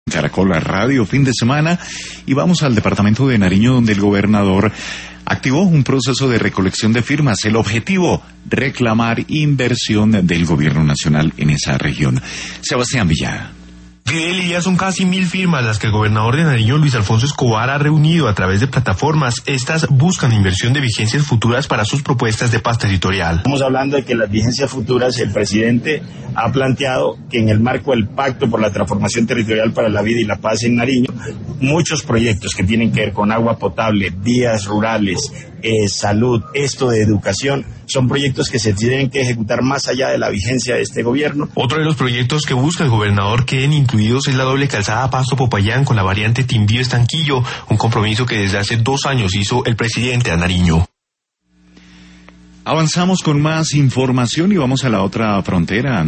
Caracol Radio fin de semana y vamos al departamento de Nariño, donde el gobernador activó un proceso de recolección de firmas. El objetivo, reclamar inversión del gobierno nacional en esa región. Sebastián Villada. Fidel, ya son casi 1000 firmas las que el gobernador de Nariño, Luis Alfonso Escobar, ha reunido a través de plataformas. Estas buscan inversión de vigencias futuras para sus propuestas de paz territorial. Estamos hablando de que las vigencias futuras, el presidente ha planteado que en el marco del Pacto por la Transformación Territorial para la Vida y la Paz en Nariño, muchos proyectos que tienen que ver con agua potable, vías rurales, salud, esto de educación, son proyectos que se tienen que ejecutar más allá de la vigencia de este gobierno. Otro de los proyectos que busca el gobernador queden incluidos es la doble calzada Pasto-Popayán con la variante Timbío-Estanquillo, un compromiso que desde hace 2 años hizo el presidente a Nariño. Avanzamos con más información y vamos a la otra frontera.